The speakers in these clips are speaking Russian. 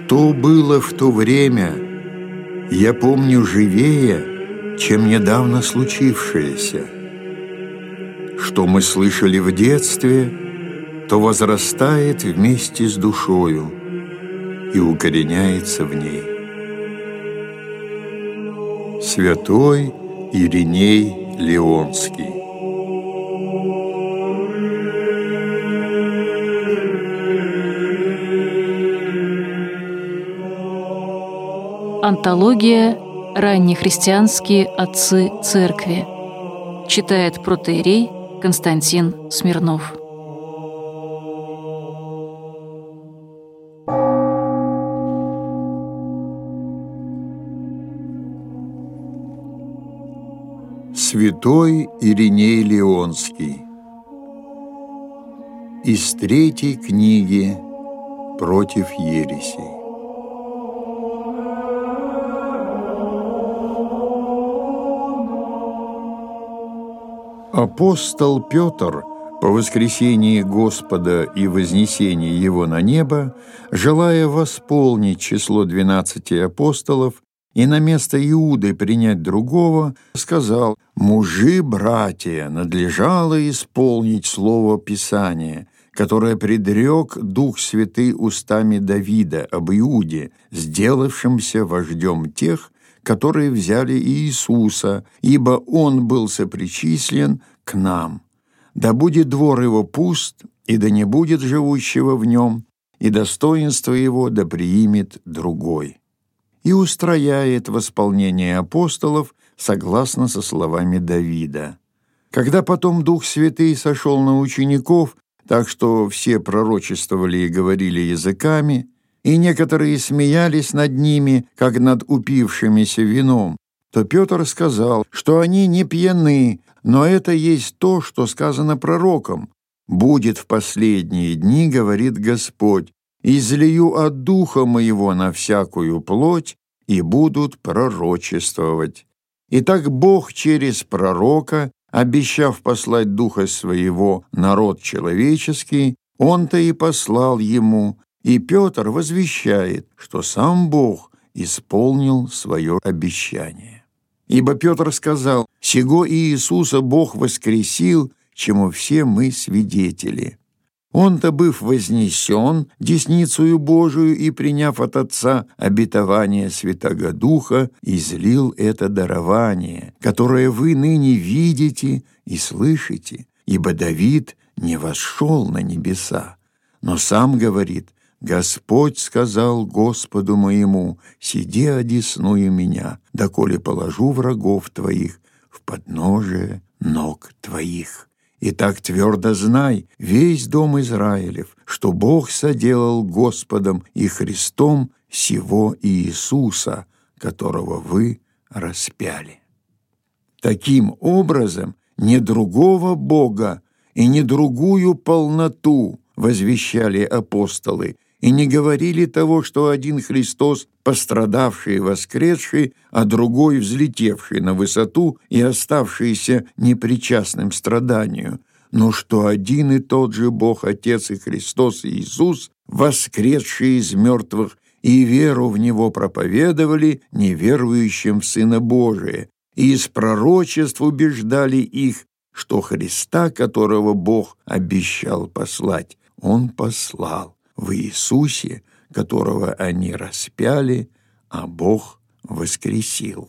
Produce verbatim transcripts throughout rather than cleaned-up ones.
Что было в то время, я помню живее, чем недавно случившееся. Что мы слышали в детстве, то возрастает вместе с душою и укореняется в ней. Святой Ириней Лионский. Антология «Раннехристианские отцы церкви». Читает протоиерей Константин Смирнов. Святой Ириней Лионский. Из третьей книги «Против ересей». Апостол Петр по воскресении Господа и вознесении Его на небо, желая восполнить число двенадцати апостолов и на место Иуды принять другого, сказал: «Мужи, братья, надлежало исполнить слово Писания, которое предрек Дух Святый устами Давида об Иуде, сделавшемся вождем тех, которые взяли Иисуса, ибо Он был сопричислен к нам. Да будет двор Его пуст, и да не будет живущего в нем, и достоинство Его да приимет другой». И устрояет восполнение апостолов согласно со словами Давида. Когда потом Дух Святый сошел на учеников, так что все пророчествовали и говорили языками, и некоторые смеялись над ними, как над упившимися вином, то Петр сказал, что они не пьяны, но это есть то, что сказано пророком. «Будет в последние дни, говорит Господь, излию от Духа Моего на всякую плоть, и будут пророчествовать». Итак, Бог через пророка, обещав послать Духа Своего народ человеческий, Он-то и послал ему, и Петр возвещает, что сам Бог исполнил свое обещание. Ибо Петр сказал: «Сего Иисуса Бог воскресил, чему все мы свидетели». Он-то, быв вознесен десницею Божию и приняв от Отца обетование Святаго Духа, излил это дарование, которое вы ныне видите и слышите, ибо Давид не восшел на небеса, но сам говорит: «Господь сказал Господу моему: сиди одесную меня, доколе положу врагов твоих в подножие ног твоих». Итак, твердо знай, весь дом Израилев, что Бог соделал Господом и Христом сего Иисуса, которого вы распяли. Таким образом, не другого Бога и не другую полноту возвещали апостолы, и не говорили того, что один Христос, пострадавший и воскресший, а другой, взлетевший на высоту и оставшийся непричастным страданию, но что один и тот же Бог, Отец и Христос Иисус, воскресший из мертвых, и веру в Него проповедовали неверующим в Сына Божия, и из пророчеств убеждали их, что Христа, которого Бог обещал послать, Он послал в Иисусе, которого они распяли, а Бог воскресил.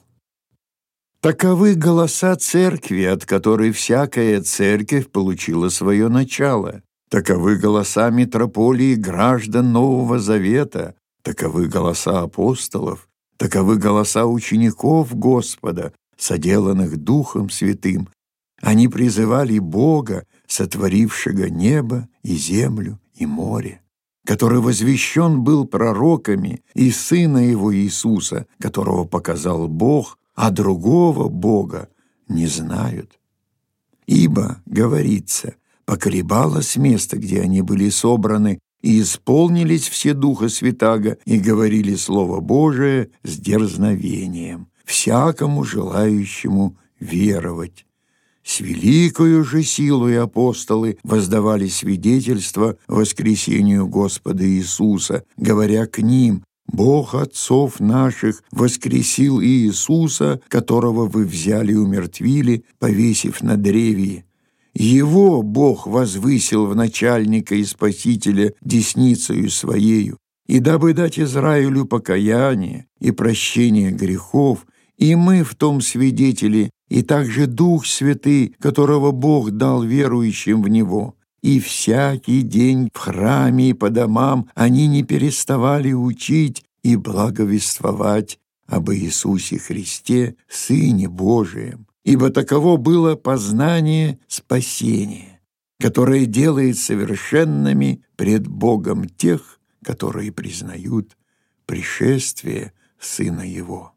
Таковы голоса церкви, от которой всякая церковь получила свое начало. Таковы голоса митрополии граждан Нового Завета. Таковы голоса апостолов. Таковы голоса учеников Господа, соделанных Духом Святым. Они призывали Бога, сотворившего небо и землю и море, который возвещен был пророками, и Сына Его Иисуса, которого показал Бог, а другого Бога не знают. Ибо, говорится, поколебалось место, где они были собраны, и исполнились все Духа Святаго, и говорили Слово Божие с дерзновением, всякому желающему веровать. С великою же силой апостолы воздавали свидетельство воскресению Господа Иисуса, говоря к ним: Бог отцов наших воскресил Иисуса, которого вы взяли и умертвили, повесив на древе. Его Бог возвысил в начальника и спасителя десницею своею, и дабы дать Израилю покаяние и прощение грехов, и мы в том свидетели, и также Дух Святый, которого Бог дал верующим в Него. И всякий день в храме и по домам они не переставали учить и благовествовать об Иисусе Христе, Сыне Божием. Ибо таково было познание спасения, которое делает совершенными пред Богом тех, которые признают пришествие Сына Его.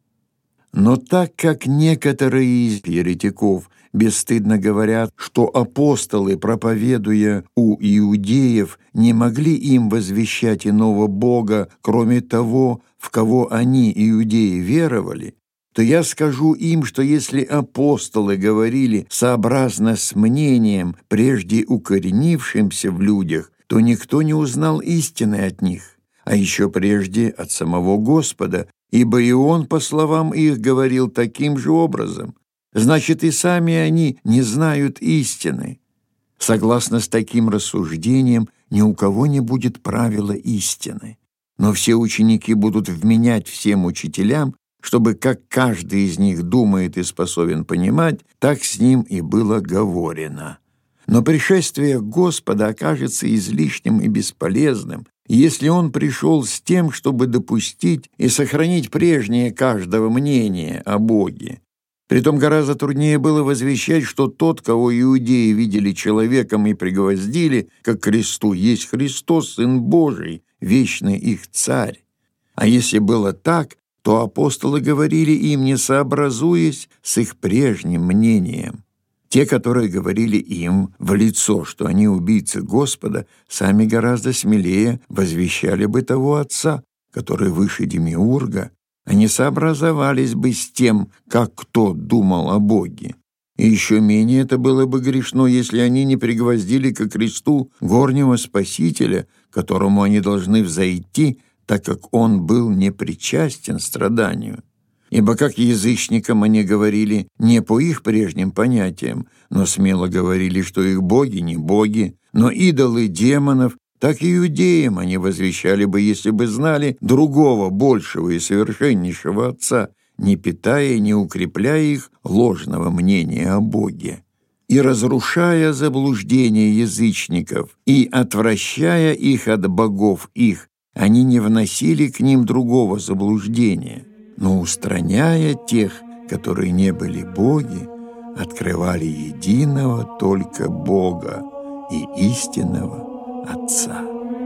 Но так как некоторые из еретиков бесстыдно говорят, что апостолы, проповедуя у иудеев, не могли им возвещать иного Бога, кроме того, в кого они, иудеи, веровали, то я скажу им, что если апостолы говорили сообразно с мнением, прежде укоренившимся в людях, то никто не узнал истины от них, а еще прежде от самого Господа, ибо и Он, по словам их, говорил таким же образом. Значит, и сами они не знают истины. Согласно с таким рассуждением, ни у кого не будет правила истины. Но все ученики будут вменять всем учителям, чтобы как каждый из них думает и способен понимать, так с ним и было говорено. Но пришествие Господа окажется излишним и бесполезным, если Он пришел с тем, чтобы допустить и сохранить прежнее каждого мнение о Боге. Притом гораздо труднее было возвещать, что тот, кого иудеи видели человеком и пригвоздили, как к кресту, есть Христос, Сын Божий, вечный их Царь. А если было так, то апостолы говорили им, не сообразуясь с их прежним мнением. Те, которые говорили им в лицо, что они убийцы Господа, сами гораздо смелее возвещали бы того Отца, который выше Демиурга, они сообразовались бы с тем, как кто думал о Боге. И еще менее это было бы грешно, если они не пригвоздили ко кресту горнего Спасителя, к которому они должны взойти, так как Он был непричастен страданию. Ибо как язычникам они говорили не по их прежним понятиям, но смело говорили, что их боги не боги, но идолы демонов, так и иудеям они возвещали бы, если бы знали другого, большего и совершеннейшего Отца, не питая и не укрепляя их ложного мнения о Боге. И разрушая заблуждение язычников и отвращая их от богов их, они не вносили к ним другого заблуждения, но, устраняя тех, которые не были боги, открывали единого только Бога и истинного Отца.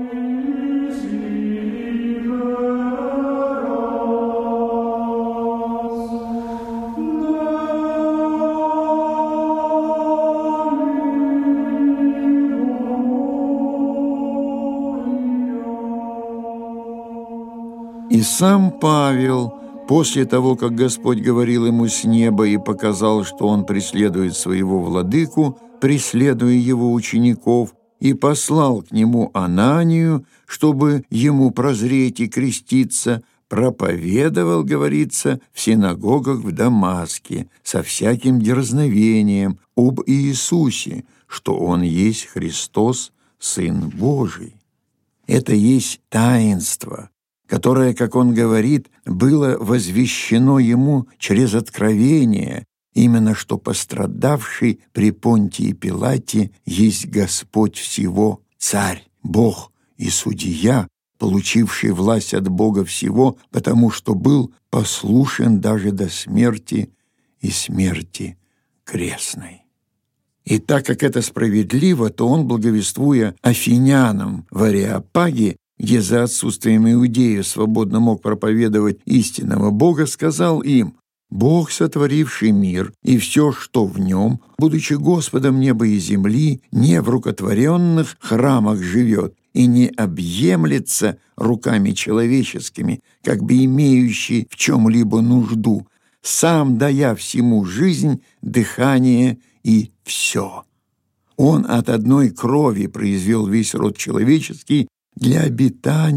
И сам Павел, после того, как Господь говорил ему с неба и показал, что он преследует своего владыку, преследуя его учеников, и послал к нему Ананию, чтобы ему прозреть и креститься, проповедовал, говорится, в синагогах в Дамаске со всяким дерзновением об Иисусе, что Он есть Христос, Сын Божий. Это есть таинство, которое, как он говорит, было возвещено ему через откровение, именно что пострадавший при Понтии Пилате есть Господь всего, Царь, Бог и Судья, получивший власть от Бога всего, потому что был послушен даже до смерти и смерти крестной. И так как это справедливо, то он, благовествуя афинянам в Ареопаге, где за отсутствием иудеев свободно мог проповедовать истинного Бога, сказал им: «Бог, сотворивший мир и все, что в нем, будучи Господом неба и земли, не в рукотворенных храмах живет и не объемлется руками человеческими, как бы имеющий в чем-либо нужду, сам дая всему жизнь, дыхание и все. Он от одной крови произвел весь род человеческий для обитания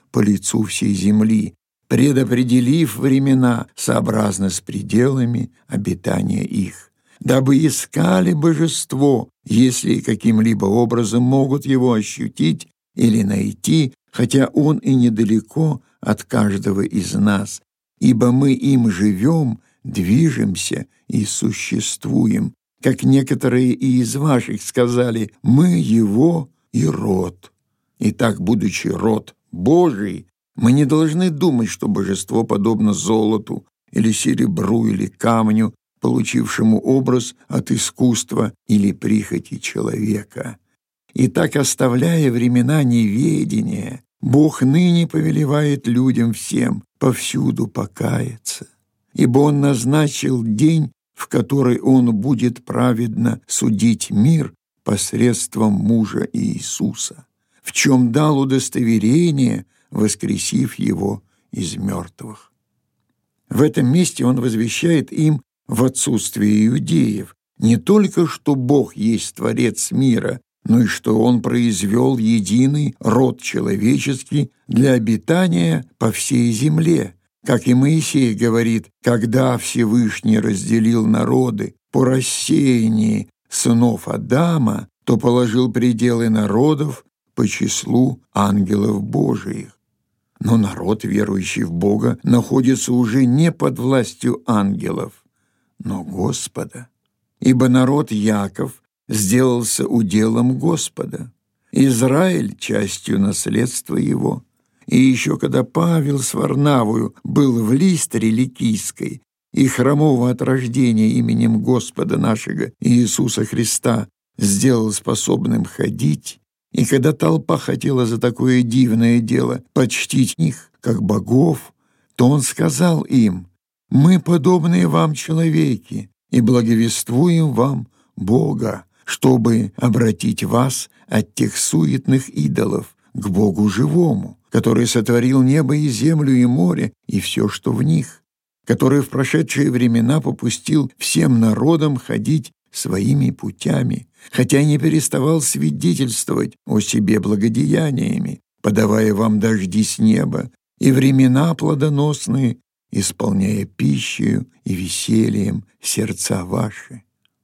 по лицу всей земли, предопределив времена сообразно с пределами обитания их, дабы искали божество, если каким-либо образом могут его ощутить или найти, хотя он и недалеко от каждого из нас, ибо мы им живем, движемся и существуем, как некоторые и из ваших сказали, мы его и род. Итак, будучи род Божий, мы не должны думать, что божество подобно золоту или серебру или камню, получившему образ от искусства или прихоти человека. Итак, оставляя времена неведения, Бог ныне повелевает людям всем повсюду покаяться, ибо Он назначил день, в который Он будет праведно судить мир посредством мужа Иисуса, в чем дал удостоверение, воскресив Его из мертвых. В этом месте Он возвещает им в отсутствие иудеев не только, что Бог есть Творец мира, но и что Он произвел единый род человеческий для обитания по всей земле. Как и Моисей говорит, когда Всевышний разделил народы по рассеянии сынов Адама, то положил пределы народов по числу ангелов Божиих. Но народ, верующий в Бога, находится уже не под властью ангелов, но Господа. Ибо народ Яков сделался уделом Господа, Израиль — частью наследства Его. И еще когда Павел с Варнавою был в Листре Ликийской и хромого от рождения именем Господа нашего Иисуса Христа сделал способным ходить, и когда толпа хотела за такое дивное дело почтить их, как богов, то он сказал им: «Мы подобные вам человеки, и благовествуем вам Бога, чтобы обратить вас от тех суетных идолов к Богу живому, который сотворил небо и землю и море и все, что в них, который в прошедшие времена попустил всем народам ходить своими путями, хотя не переставал свидетельствовать о себе благодеяниями, подавая вам дожди с неба и времена плодоносные, исполняя пищею и весельем сердца ваши».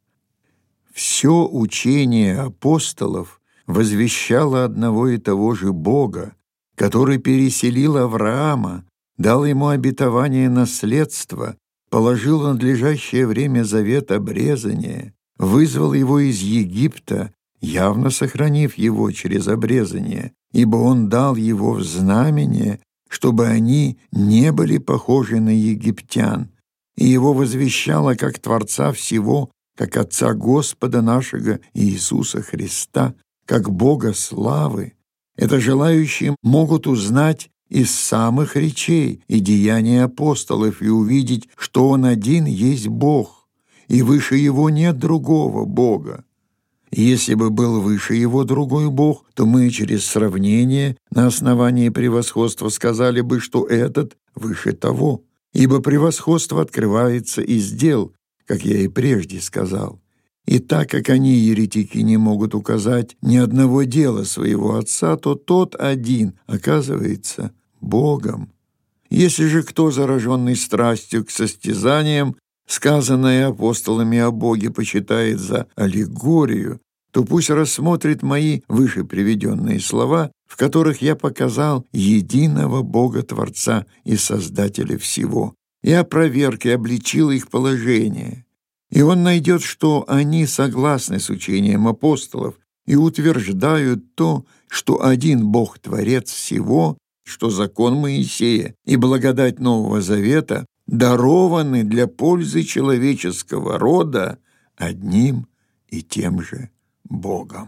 Все учение апостолов возвещало одного и того же Бога, который переселил Авраама, дал ему обетование наследства, положил в надлежащее время завет обрезания, вызвал его из Египта, явно сохранив его через обрезание, ибо он дал его в знамение, чтобы они не были похожи на египтян, и его возвещало как Творца всего, как Отца Господа нашего Иисуса Христа, как Бога славы. Это желающие могут узнать из самых речей и деяний апостолов и увидеть, что Он один есть Бог, и выше Его нет другого Бога. И если бы был выше Его другой Бог, то мы через сравнение на основании превосходства сказали бы, что этот выше того, ибо превосходство открывается из дел, как я и прежде сказал. И так как они, еретики, не могут указать ни одного дела своего Отца, то тот один оказывается Богом. Если же кто, зараженный страстью к состязаниям, сказанное апостолами о Боге почитает за аллегорию, то пусть рассмотрит мои выше приведенные слова, в которых я показал единого Бога-Творца и Создателя всего, и опроверг и обличил их положение. И он найдет, что они согласны с учением апостолов и утверждают то, что один Бог — Творец всего, что закон Моисея и благодать Нового Завета дарованы для пользы человеческого рода одним и тем же Богом.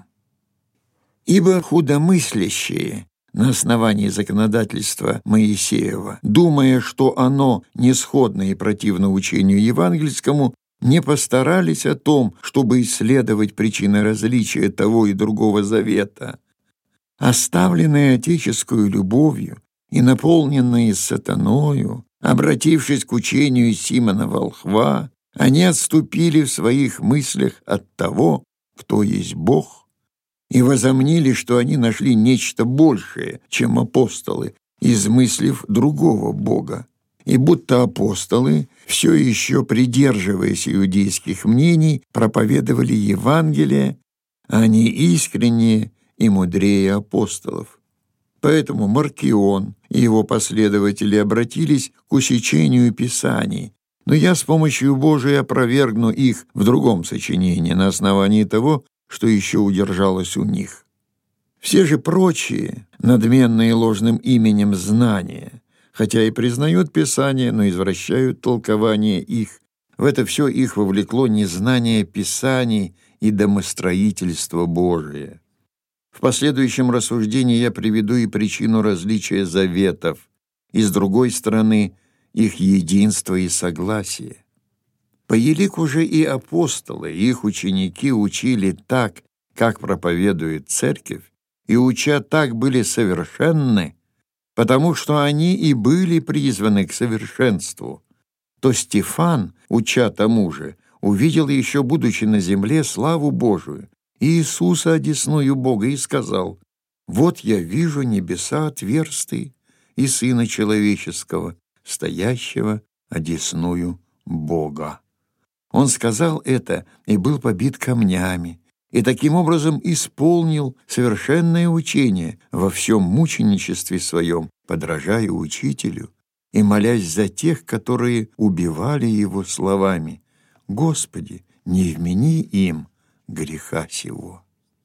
Ибо худомыслящие на основании законодательства Моисеева, думая, что оно несходно и противно учению евангельскому, не постарались о том, чтобы исследовать причины различия того и другого завета. Оставленные отеческую любовью и наполненные сатаною, обратившись к учению Симона Волхва, они отступили в своих мыслях от того, кто есть Бог, и возомнили, что они нашли нечто большее, чем апостолы, измыслив другого бога. И будто апостолы, все еще придерживаясь иудейских мнений, проповедовали Евангелие, а они искреннее и мудрее апостолов. Поэтому Маркион и его последователи обратились к усечению Писаний, но я с помощью Божией опровергну их в другом сочинении на основании того, что еще удержалось у них. Все же прочие, надменные ложным именем знания, хотя и признают Писание, но извращают толкование их, в это все их вовлекло незнание Писаний и домостроительство Божие. В последующем рассуждении я приведу и причину различия заветов, и, с другой стороны, их единство и согласие. По елику же и апостолы, и их ученики учили так, как проповедует Церковь, и, уча так, были совершенны, потому что они и были призваны к совершенству, то Стефан, уча тому же, увидел еще, будучи на земле, славу Божию, и Иисуса одесную Бога, и сказал: «Вот я вижу небеса отверстые и Сына Человеческого, стоящего одесную Бога». Он сказал это и был побит камнями, и таким образом исполнил совершенное учение во всем мученичестве своем, подражая учителю и молясь за тех, которые убивали его словами: «Господи, не вмени им греха сего».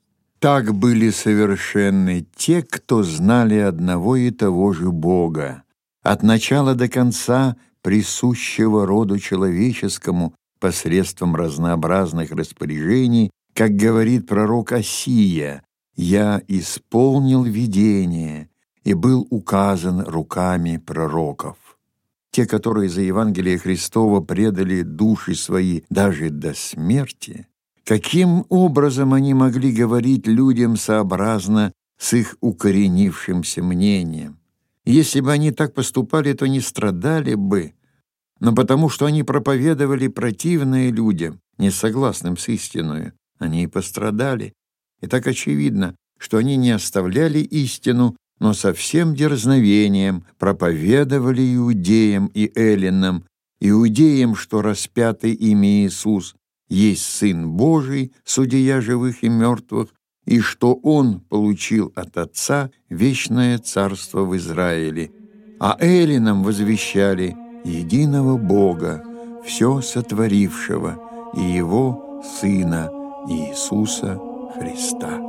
Так были совершенны те, кто знали одного и того же Бога, от начала до конца присущего роду человеческому посредством разнообразных распоряжений, как говорит пророк Осия: «Я исполнил видение и был указан руками пророков». Те, которые за Евангелие Христово предали души свои даже до смерти, каким образом они могли говорить людям сообразно с их укоренившимся мнением? Если бы они так поступали, то не страдали бы, но потому что они проповедовали противное людям, не согласным с истиною, они и пострадали. И так очевидно, что они не оставляли истину, но со всем дерзновением проповедовали иудеям и эллинам, иудеям, что распятый ими Иисус есть Сын Божий, судья живых и мертвых, и что Он получил от Отца вечное царство в Израиле, а эллинам возвещали единого Бога, все сотворившего, и Его Сына Иисуса Христа.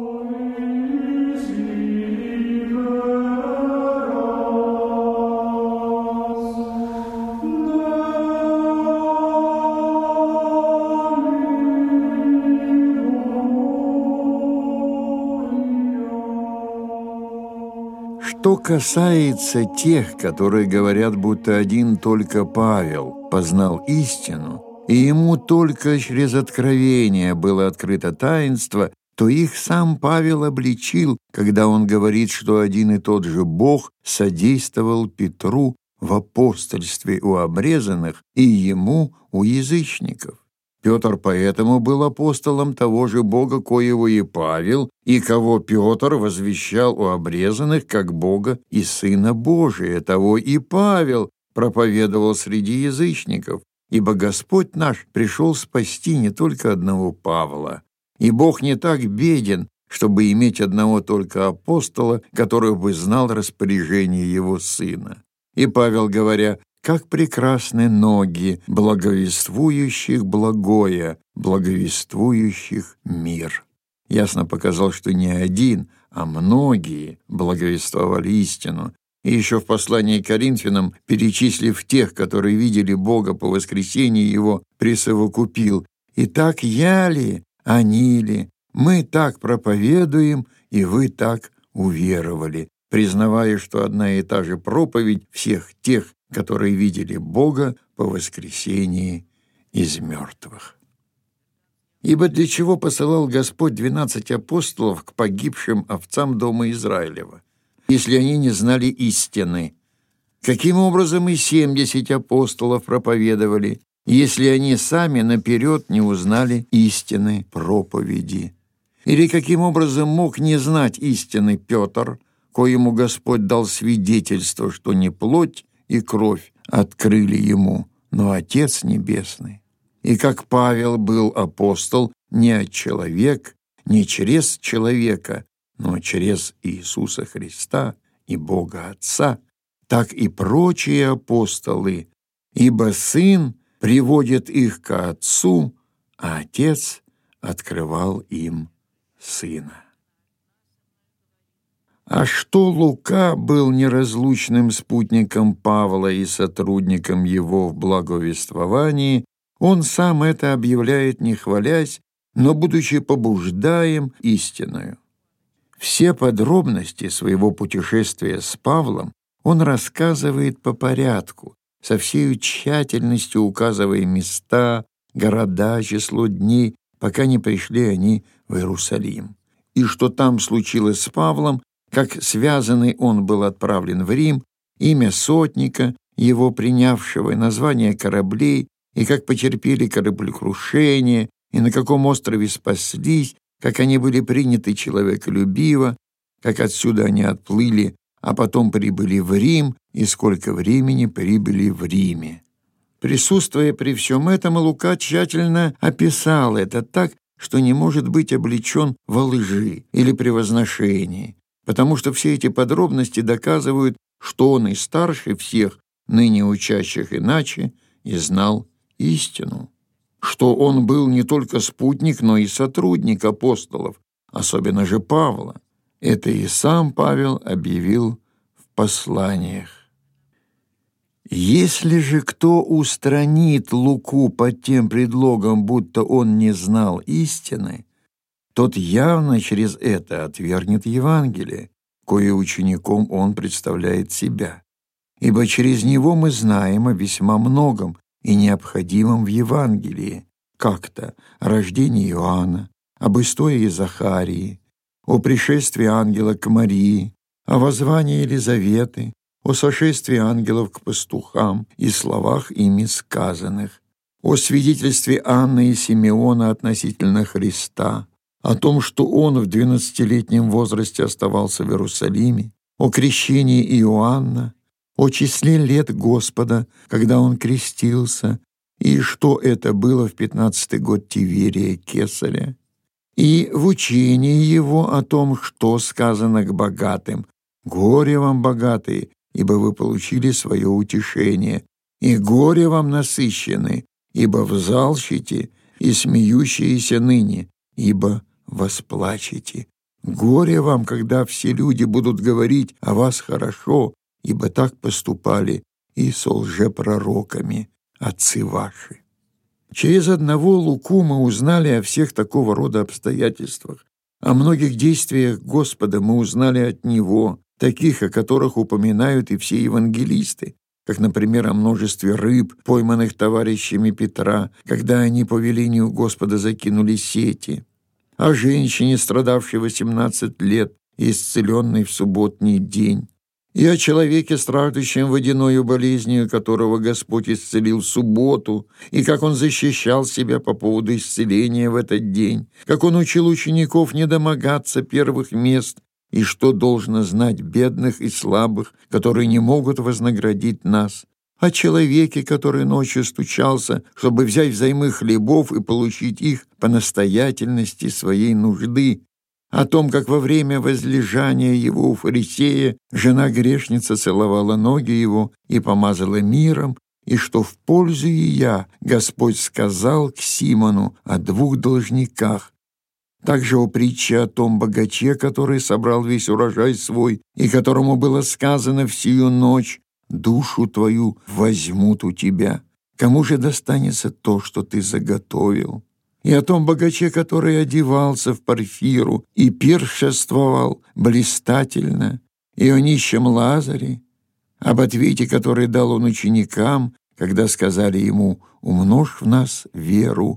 Что касается тех, которые говорят, будто один только Павел познал истину, и ему только через откровение было открыто таинство, то их сам Павел обличил, когда он говорит, что один и тот же Бог содействовал Петру в апостольстве у обрезанных и ему у язычников. Петр поэтому был апостолом того же Бога, коего и Павел, и кого Петр возвещал у обрезанных как Бога и Сына Божия, того и Павел проповедовал среди язычников, ибо Господь наш пришел спасти не только одного Павла, и Бог не так беден, чтобы иметь одного только апостола, который бы знал распоряжение его Сына. И Павел, говоря: «Как прекрасны ноги благовествующих благое, благовествующих мир», ясно показал, что не один, а многие благовествовали истину. И еще в послании к Коринфянам, перечислив тех, которые видели Бога по воскресении Его, присовокупил: «Итак, я ли, они ли, мы так проповедуем, и вы так уверовали», признавая, что одна и та же проповедь всех тех, которые видели Бога по воскресении из мертвых. Ибо для чего посылал Господь двенадцать апостолов к погибшим овцам дома Израилева, если они не знали истины? Каким образом и семьдесят апостолов проповедовали, если они сами наперед не узнали истины проповеди? Или каким образом мог не знать истины Петр, коему Господь дал свидетельство, что не плоть и кровь открыли ему, но Отец Небесный. И как Павел был апостол не от человека, не через человека, но через Иисуса Христа и Бога Отца, так и прочие апостолы, ибо Сын приводит их ко Отцу, а Отец открывал им Сына. А что Лука был неразлучным спутником Павла и сотрудником его в благовествовании, он сам это объявляет, не хвалясь, но будучи побуждаем истиною. Все подробности своего путешествия с Павлом он рассказывает по порядку, со всей тщательностью указывая места, города, число дней, пока не пришли они в Иерусалим. И что там случилось с Павлом, как связанный он был отправлен в Рим, имя сотника, его принявшего, название кораблей, и как потерпели кораблекрушение, и на каком острове спаслись, как они были приняты человеколюбиво, как отсюда они отплыли, а потом прибыли в Рим, и сколько времени прибыли в Риме. Присутствуя при всем этом, Лука тщательно описал это так, что не может быть облечен во лжи или превозношении, потому что все эти подробности доказывают, что он и старше всех ныне учащих иначе и знал истину, что он был не только спутник, но и сотрудник апостолов, особенно же Павла. Это и сам Павел объявил в посланиях. Если же кто устранит Луку под тем предлогом, будто он не знал истины, тот явно через это отвергнет Евангелие, кое учеником он представляет себя. Ибо через него мы знаем о весьма многом и необходимом в Евангелии, как-то о рождении Иоанна, об истории Захарии, о пришествии ангела к Марии, о воззвании Елизаветы, о сошествии ангелов к пастухам и словах ими сказанных, о свидетельстве Анны и Симеона относительно Христа, о том, что он в двенадцатилетнем возрасте оставался в Иерусалиме, о крещении Иоанна, о числе лет Господа, когда он крестился, и что это было в пятнадцатый год Тиверия Кесаря, и в учении его о том, что сказано к богатым: «Горе вам, богатые, ибо вы получили свое утешение, и горе вам, насыщенные, ибо взалчите, и смеющиеся ныне, ибо восплачете. Горе вам, когда все люди будут говорить о вас хорошо, ибо так поступали и со лжепророками отцы ваши». Через одного Луку мы узнали о всех такого рода обстоятельствах. О многих действиях Господа мы узнали от Него, таких, о которых упоминают и все евангелисты, как, например, о множестве рыб, пойманных товарищами Петра, когда они по велению Господа закинули сети, о женщине, страдавшей восемнадцать лет и исцеленной в субботний день, и о человеке, страждущем водяною болезнью, которого Господь исцелил в субботу, и как он защищал себя по поводу исцеления в этот день, как он учил учеников не домогаться первых мест, и что должно знать бедных и слабых, которые не могут вознаградить нас, о человеке, который ночью стучался, чтобы взять взаймы хлебов и получить их по настоятельности своей нужды, о том, как во время возлежания его у фарисея жена-грешница целовала ноги его и помазала миром, и что в пользу ея Господь сказал к Симону о двух должниках. Также о притче о том богаче, который собрал весь урожай свой, и которому было сказано в сию ночь: «Душу твою возьмут у тебя. Кому же достанется то, что ты заготовил?» И о том богаче, который одевался в парфиру и пиршествовал блистательно, и о нищем Лазаре, об ответе, который дал он ученикам, когда сказали ему: «Умножь в нас веру»,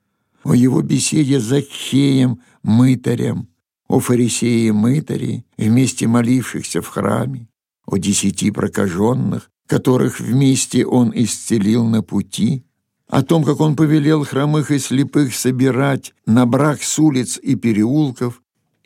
о его беседе с Закхеем, мытарем, о фарисее мытаре, вместе молившихся в храме, о десяти прокаженных, которых вместе он исцелил на пути, о том, как он повелел хромых и слепых собирать на брак с улиц и переулков,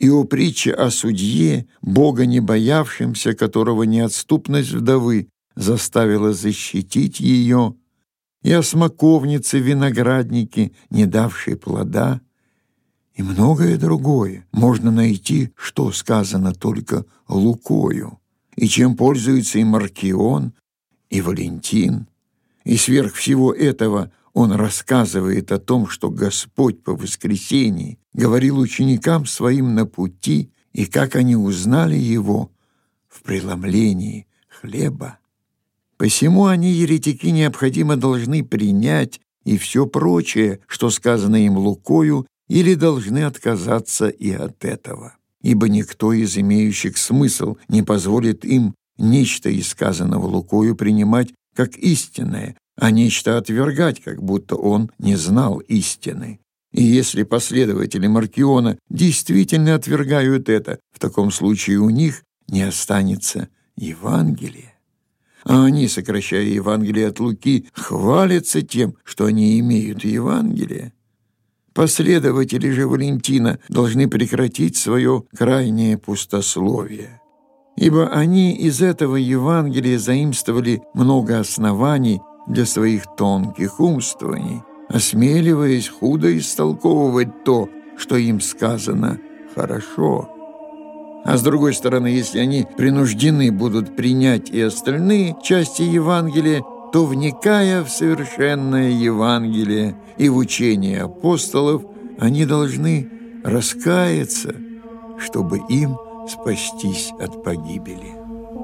и о притче о судье, Бога не боявшемся, которого неотступность вдовы заставила защитить ее, и о смоковнице винограднике, не давшей плода, и многое другое можно найти, что сказано только Лукою, и чем пользуются и Маркион, и Валентин. И сверх всего этого он рассказывает о том, что Господь по воскресении говорил ученикам своим на пути, и как они узнали его в преломлении хлеба. Посему они, еретики, необходимо должны принять и все прочее, что сказано им Лукою, или должны отказаться и от этого. Ибо никто из имеющих смысл не позволит им нечто из сказанного Лукою принимать как истинное, а нечто отвергать, как будто он не знал истины. И если последователи Маркиона действительно отвергают это, в таком случае у них не останется Евангелия. А они, сокращая Евангелие от Луки, хвалятся тем, что они имеют Евангелие. Последователи же Валентина должны прекратить свое крайнее пустословие, ибо они из этого Евангелия заимствовали много оснований для своих тонких умствований, осмеливаясь худо истолковывать то, что им сказано хорошо. А с другой стороны, если они принуждены будут принять и остальные части Евангелия, то, вникая в совершенное Евангелие и в учение апостолов, они должны раскаяться, чтобы им спастись от погибели.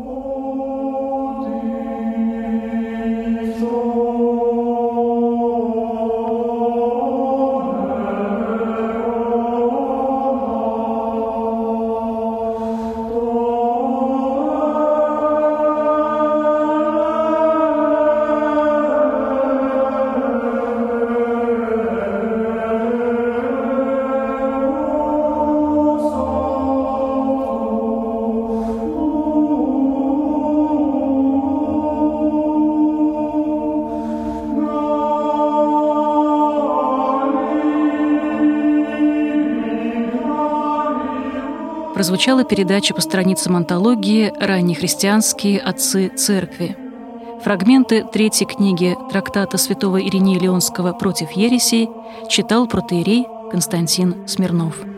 Прозвучала передача по страницам антологии «Раннехристианские отцы церкви». Фрагменты третьей книги трактата святого Иринея Леонского «Против ересей» читал протоиерей Константин Смирнов.